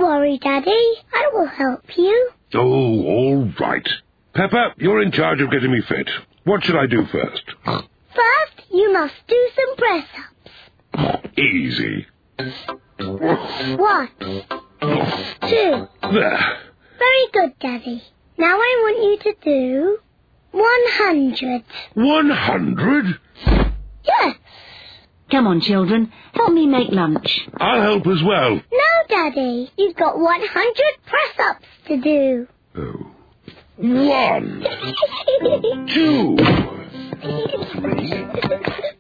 worry, Daddy. I will help you. Oh, all right. Peppa, you're in charge of getting me fit. What should I do first? First, you must do some press-ups. Easy. 1, 2. There. Very good, Daddy. Now I want you to do 100. 100? Yes. Come on, children. Help me make lunch. I'll help as well. No, Daddy. You've got 100 press-ups to do. Oh. 1, 2, 3,